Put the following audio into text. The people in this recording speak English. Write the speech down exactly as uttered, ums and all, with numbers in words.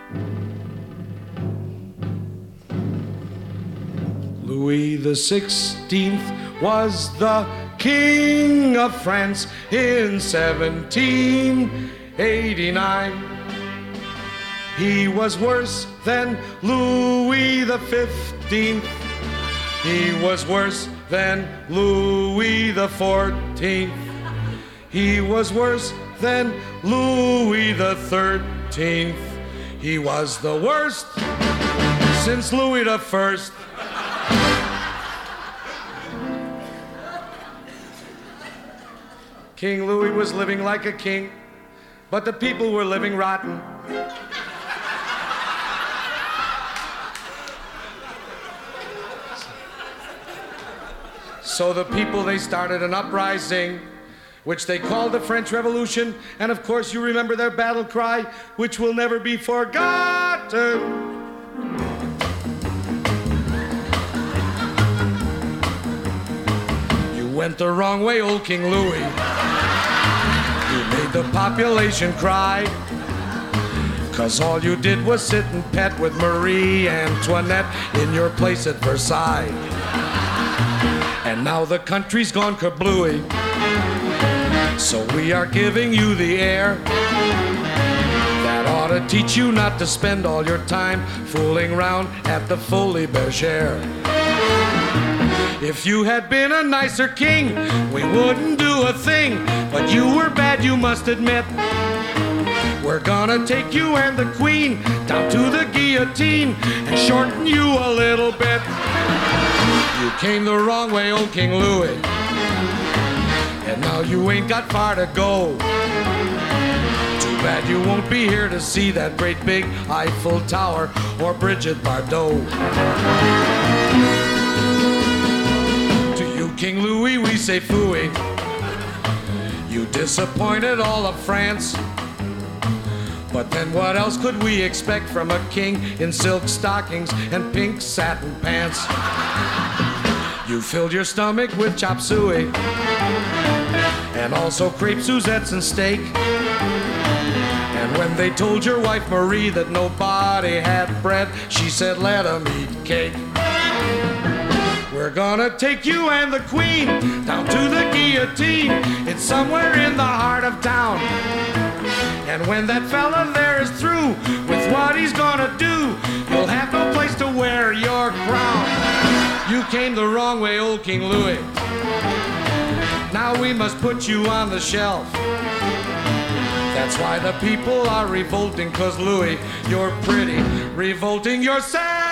Louis the sixteenth was the King of France in seventeen eighty-nine. He was worse than Louis the fifteenth. He was worse than Louis the fourteenth. He was worse than Louis the thirteenth. He was the worst since Louis the first. King Louis was living like a king, but the people were living rotten. So the people, they started an uprising, which they called the French Revolution, and of course you remember their battle cry, which will never be forgotten. You went the wrong way, old King Louis. You made the population cry, 'cause all you did was sit and pet with Marie Antoinette in your place at Versailles. And now the country's gone kablooey, so we are giving you the air. That ought to teach you not to spend all your time fooling around at the Folies Bergère. If you had been a nicer king, we wouldn't do a thing, but you were bad, you must admit. We're gonna take you and the Queen down to the guillotine and shorten you a little bit. You came the wrong way, old King Louis, and now you ain't got far to go. Too bad you won't be here to see that great big Eiffel Tower or Brigitte Bardot. To you, King Louis, we say phooey. You disappointed all of France. But then what else could we expect from a king in silk stockings and pink satin pants? You filled your stomach with chop suey and also crepe Suzettes and steak. And when they told your wife Marie that nobody had bread, she said let 'em eat cake. We're gonna take you and the Queen down to the guillotine. It's somewhere in the heart of town. And when that fella there is through with what he's gonna do, you'll have no place to wear your crown. You came the wrong way, old King Louis. Now we must put you on the shelf. That's why the people are revolting, 'cause Louis, you're pretty revolting yourself.